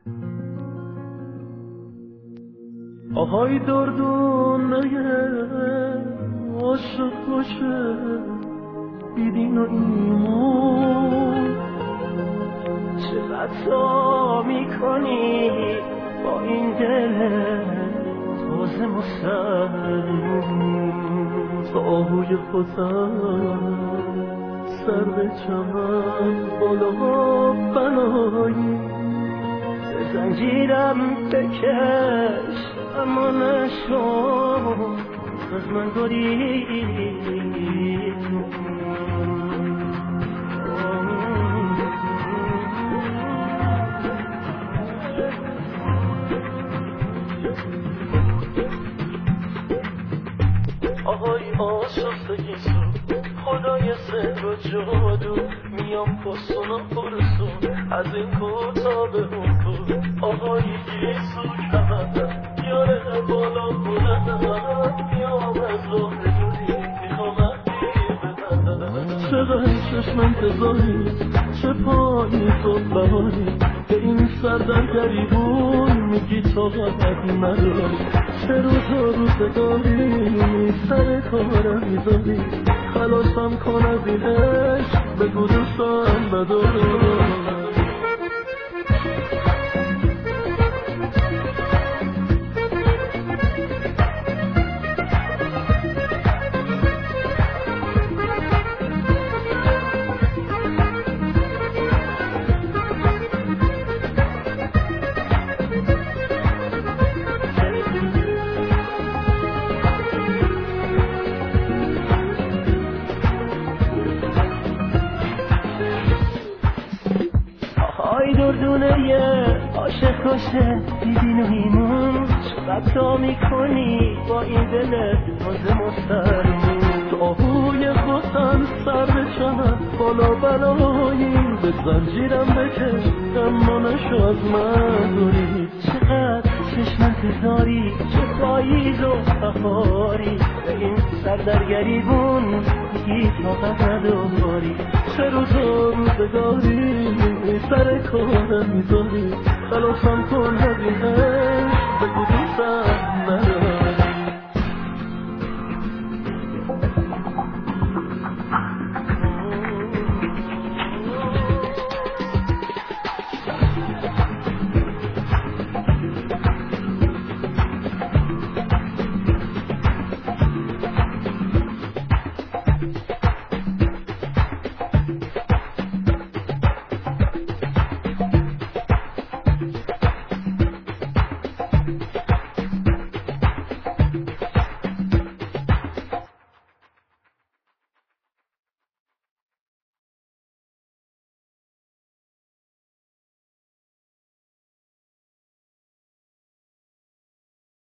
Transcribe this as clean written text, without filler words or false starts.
آهای دردونه عاشق باشه بیدین و ایمون، چه خطا میکنی با این دل تازه مسلمون. تو آهوی خودم سر به چمن بالا بنایی، به زنجیرم بکش اما نشو از من گریز. آهای آشفتگی سو خدای سر و جادو، میام پاسون و پرسون از این کوتا به اون کو. آهای گیسو کمندم یاره بالا بلندم، میام از راه دوری میخوام عقیب ببندم. چقدر چشم انتظاری چه پایی تو بهاری، به این سر در گریبون میگی طاقت نداری. چه روز روزگاری سر کارم میذاری، خلاصم کن از این عشق بگو دوستم بداری. آی دردونه عاشق باشه دیدین و ایمون، چقدر تا میکنی با این دل تازه مسترمون. تو آهوی خودم سر به چمن بالا بلایی، به زنجیرم بکش اما نشو از من دوری. چقدر چشم انتظاری چه پاییز و بهاری، به این سر در گریبون میگی طاقت نداری. چه روز و روزگاری سر کارم میذاری، خلاصم کن از این